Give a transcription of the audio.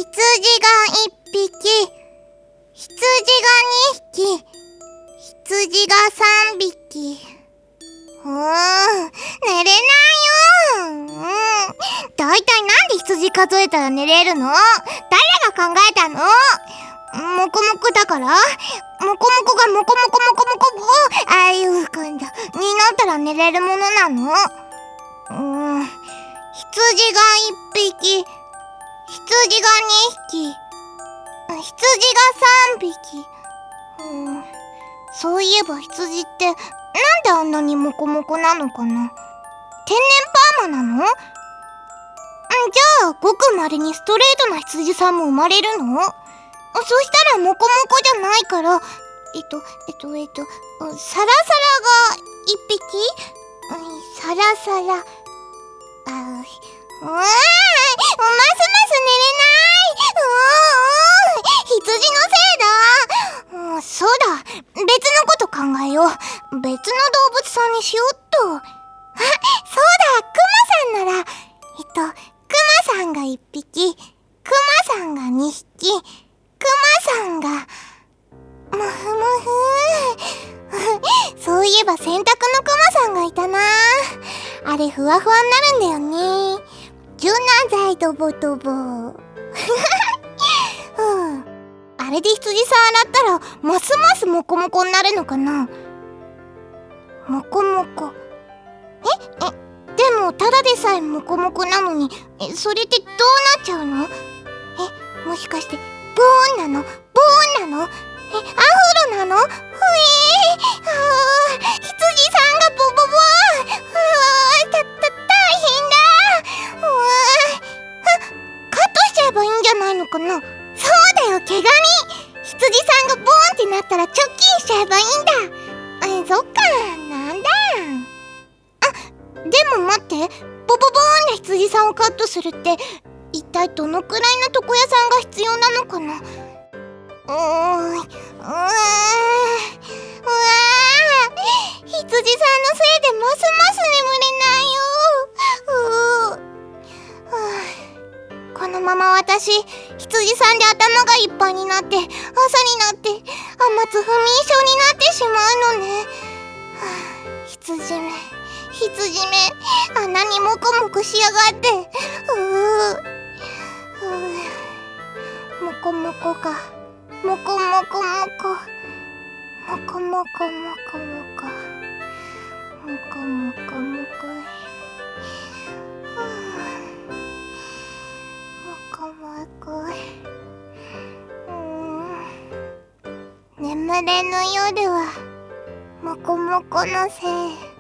羊が1匹、羊が2匹、羊が3匹。寝れないよ。だいたいなんで羊数えたら寝れるの？誰が考えたの？もこもこだから？もこもこがもこもこもこもこもこ、ああいう感じになったら寝れるものなの？羊が1匹、羊が2匹、羊が3匹。そういえば羊ってなんであんなにモコモコなのかな？天然パーマなの？じゃあごくまれにストレートな羊さんも生まれるの？そしたらモコモコじゃないから、サラサラが1匹？サラサラ。ますます寝れない。羊のせいだ。そうだ、別のこと考えよう。別の動物さんにしよっと。そうだ、クマさんなら、クマさんが1匹、クマさんが2匹、クマさんが、もふもふ。そういえば洗濯のクマさんがいたな。あれふわふわになるんだよね。柔軟剤ドボドボ。あれで羊さん洗ったらますますモコモコになるのかな？モコモコ。でもただでさえモコモコなのに、それってどうなっちゃうの？もしかしてボーンなの？ボーンなの？アフロなの？羊さんがボボボー。大変だ。カットしちゃえばいいんじゃないのかな？そうだよ、毛ガニ。羊さんがボーンってなったらチョッキンしちゃえばいいんだ。そっか、なんだ。でも待って、ボボボーンな羊さんをカットするって一体どのくらいの床屋さんが必要なのかな？羊さんのせいでますます眠れないよ。このまま私、羊さんで頭がいっぱいになって、朝になって天津不眠症になってしまうのね。羊め、あんなにモコモコしやがって。モコモコか。モコモコモコ。モコモコモコモコ。モコモコモコ。モコモコ。眠れぬ夜はモコモコのせい。